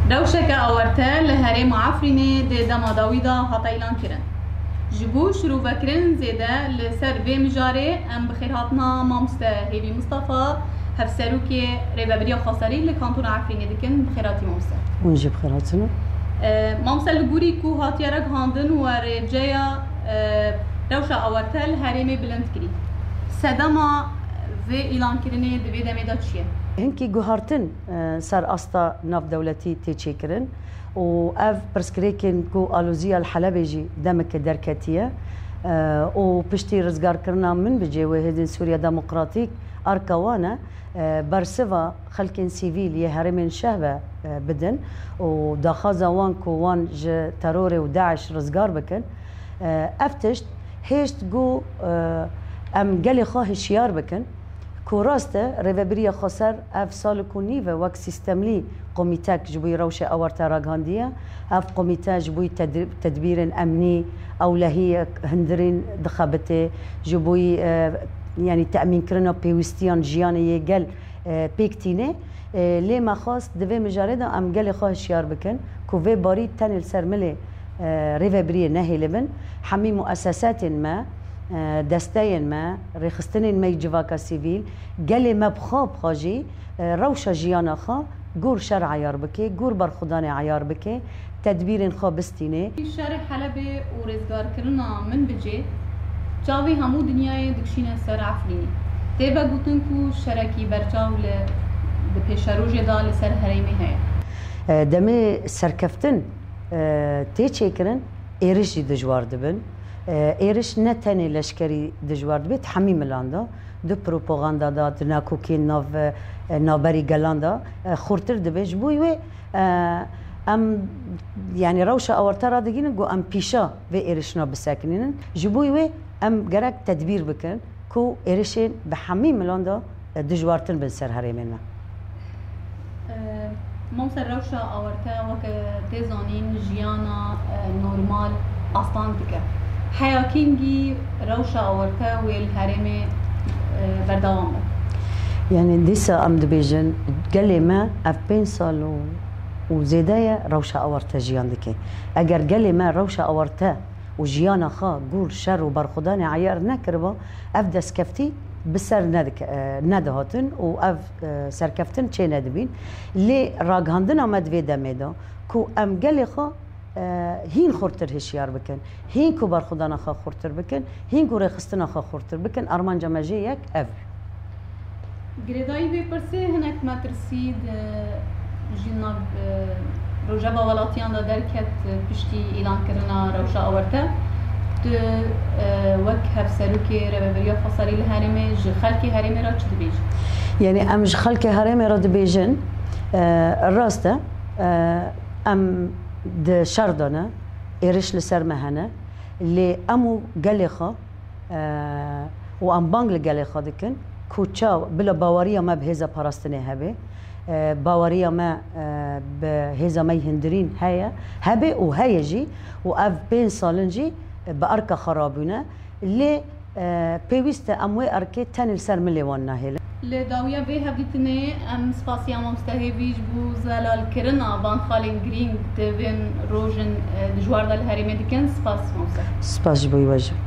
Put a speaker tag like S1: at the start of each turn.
S1: روشك أورتا لهرم عفريني دي دما داويدا هاتا إيلان كرن جبو شروع بكرن زيدا لسر في مجاري أم بخير هاتنا مامستا هيبي مصطفى هفسروكي ريبابريا خاصري لكانتون عفريني دكن بخيراتي مامستا
S2: ونجي بخيراتنا
S1: مامستا لغوري كو هاتيا رق هاندن ورجايا روشا أورتا لهرمي بلند كري سدما في إيلان كرني دوي دميدا چيه؟
S2: هنكي جوهرتن سر أستا ناف دولتي تيشيكرن و اف برسكريكن كو ألوزيا الحلبيجي دمك دركتية و بشتي رزقار كرنا من بجي وهدن سوريا ديمقراطيك أركوانا برسفا خلقين سيفيل يهرمين شهبة بدن و داخازا وان كو وان ج تروري و داعش رزقار بكن افتشت هيشت جو ام قالي خواه شيار بكن كوراسته ريفابريا خسر اف سالكوني و وك سيستملي قوميتاك جبوي روشه اورتا راغانديا اف قوميتا جبوي تدبير امني او لهي هندرين دخابته جبوي يعني تامين كرنا بيوستيان جياني يقل بيكتينه لي ما خاص دفي مجارده ام قال خواه شيار بكن كوفي باري تانل سرملي ريفابريا نهي لبن حمي مؤسسات ما دستين ما رخستنين ما يجواكا سيفيل قالي ما بخاب خاجي روشا جيانا خا قور شرع عيار بكي قور برخداني عيار بكي تدبير خابستيني
S1: شارع حلبي ورزقار كرنا من بجي جاوي همو دنياي دكشينا سر عفريني تيبا قوتنكو شركي برجاو بپیشروج دا لسر هريمي هيا
S2: دمي سركفتن تيچه کرن ايرش دجوار دبن ایرش نه تنی لشکری دجوار بید حمی ملاندا دو پروپاگاندا دا ناکوکی نابری گلاندا خورتر دبیج بوی و ام يعني روشة أورتا رادقين جو ام بيشا في إيرشنا بساكنين جبوي و ام جرك تدبير بكن كو إيرشين بحمي ملاندا دجوارتن بنسر هريمنا
S1: ممسر روشة أورتا وك تزانين جيانا نورمال أصلاً بك حياكينجي روشة أورتا والهرمي بردوام
S2: يعني ديسا أم دبيجن قال لي ما أفين صالو وزيدايا روشة أورتا جيان دكي أجر قال لي ما روشة أورتا وجيانا خا قول شر وبرخداني عيار نكربا أفدا سكفتي بسر ندهاتن وأف سركفتن چه ندبين لي راقهاندنا مدوي دميدا كو أم قال لي خا هين خورتر هشيار بكن هين كو برخدانا خا خورتر بكن هين كو رخستنا خا خورتر بكن أرمان جماجي يك أف
S1: گریدایی به پرسه هنک مترسید جناب روجبا ولاتیان دا درکت پشتی اعلان کرنا روشا آورته تو وک هفسروکی ربابریا فصلی الهرمه خلکی هرمه را چه دبیج؟
S2: يعني أم خلك هرمي راد بيجن الراسته أم د شردنا إيرش لسر مهنة اللي أمو قلخة وأم بانغل قلخة دكن كوتشا بلا باوريا ما بهذا باراستني هبه باوريا ما بهذا ما يهندرين هيا هبه وهيجي وأف بين صالنجي بأركا خرابنا اللي بيوست أموي أركي تاني سر مليون ناهل
S1: لداوية به هبيتني أم سباسيا مستهيفيج بو زلال كرنا بان خالين جرين تبين روجن دجوار دال هريمي دكن سباس موسى
S2: سباس بوي وجه